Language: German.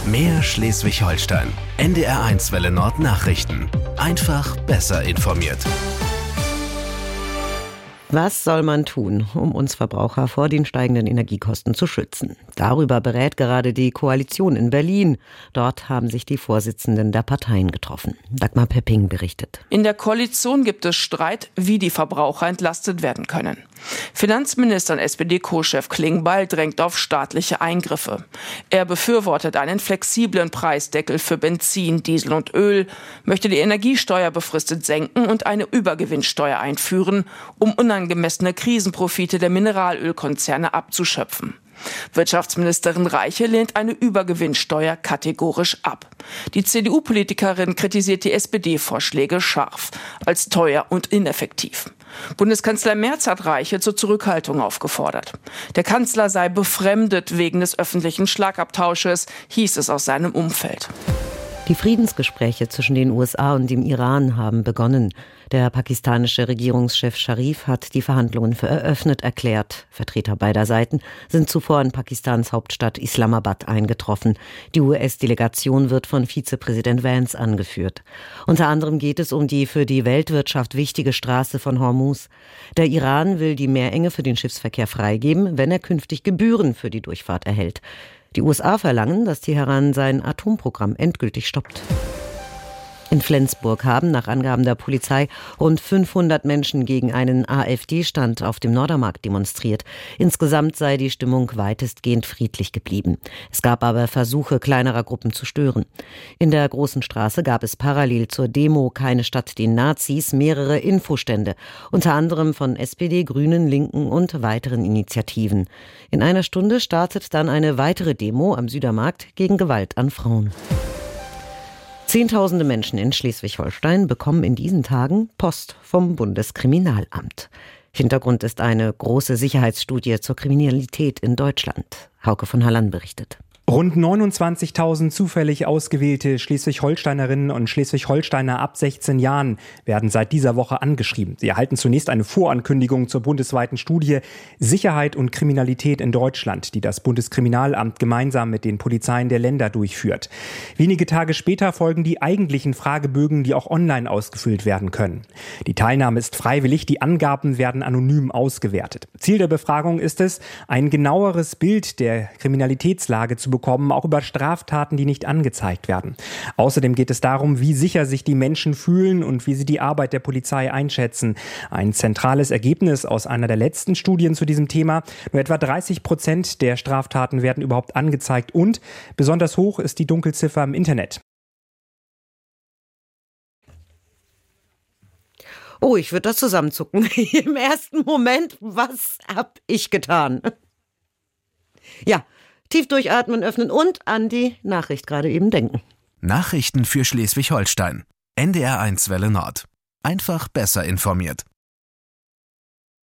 Mehr Schleswig-Holstein. NDR1 Welle Nord Nachrichten. Einfach besser informiert. Was soll man tun, um uns Verbraucher vor den steigenden Energiekosten zu schützen? Darüber berät gerade die Koalition in Berlin. Dort haben sich die Vorsitzenden der Parteien getroffen. Dagmar Pepping berichtet. In der Koalition gibt es Streit, wie die Verbraucher entlastet werden können. Finanzminister und SPD-Co-Chef Klingbeil drängt auf staatliche Eingriffe. Er befürwortet einen flexiblen Preisdeckel für Benzin, Diesel und Öl, möchte die Energiesteuer befristet senken und eine Übergewinnsteuer einführen, um unangemessene Krisenprofite der Mineralölkonzerne abzuschöpfen. Wirtschaftsministerin Reiche lehnt eine Übergewinnsteuer kategorisch ab. Die CDU-Politikerin kritisiert die SPD-Vorschläge scharf, als teuer und ineffektiv. Bundeskanzler Merz hat Reiche zur Zurückhaltung aufgefordert. Der Kanzler sei befremdet wegen des öffentlichen Schlagabtausches, hieß es aus seinem Umfeld. Die Friedensgespräche zwischen den USA und dem Iran haben begonnen. Der pakistanische Regierungschef Scharif hat die Verhandlungen für eröffnet erklärt. Vertreter beider Seiten sind zuvor in Pakistans Hauptstadt Islamabad eingetroffen. Die US-Delegation wird von Vizepräsident Vance angeführt. Unter anderem geht es um die für die Weltwirtschaft wichtige Straße von Hormuz. Der Iran will die Meerenge für den Schiffsverkehr freigeben, wenn er künftig Gebühren für die Durchfahrt erhält. Die USA verlangen, dass Teheran sein Atomprogramm endgültig stoppt. In Flensburg haben nach Angaben der Polizei rund 500 Menschen gegen einen AfD-Stand auf dem Nordermarkt demonstriert. Insgesamt sei die Stimmung weitestgehend friedlich geblieben. Es gab aber Versuche, kleinerer Gruppen zu stören. In der Großen Straße gab es parallel zur Demo Keine Stadt den Nazis mehrere Infostände, unter anderem von SPD, Grünen, Linken und weiteren Initiativen. In einer Stunde startet dann eine weitere Demo am Südermarkt gegen Gewalt an Frauen. Zehntausende Menschen in Schleswig-Holstein bekommen in diesen Tagen Post vom Bundeskriminalamt. Hintergrund ist eine große Sicherheitsstudie zur Kriminalität in Deutschland. Hauke von Halland berichtet. Rund 29.000 zufällig ausgewählte Schleswig-Holsteinerinnen und Schleswig-Holsteiner ab 16 Jahren werden seit dieser Woche angeschrieben. Sie erhalten zunächst eine Vorankündigung zur bundesweiten Studie Sicherheit und Kriminalität in Deutschland, die das Bundeskriminalamt gemeinsam mit den Polizeien der Länder durchführt. Wenige Tage später folgen die eigentlichen Fragebögen, die auch online ausgefüllt werden können. Die Teilnahme ist freiwillig, die Angaben werden anonym ausgewertet. Ziel der Befragung ist es, ein genaueres Bild der Kriminalitätslage zu bekommen, auch über Straftaten, die nicht angezeigt werden. Außerdem geht es darum, wie sicher sich die Menschen fühlen und wie sie die Arbeit der Polizei einschätzen. Ein zentrales Ergebnis aus einer der letzten Studien zu diesem Thema: Nur etwa 30% der Straftaten werden überhaupt angezeigt und besonders hoch ist die Dunkelziffer im Internet. Oh, ich würde das zusammenzucken. Im ersten Moment, was hab ich getan? Ja, tief durchatmen, öffnen und an die Nachricht gerade eben denken. Nachrichten für Schleswig-Holstein. NDR1 Welle Nord. Einfach besser informiert.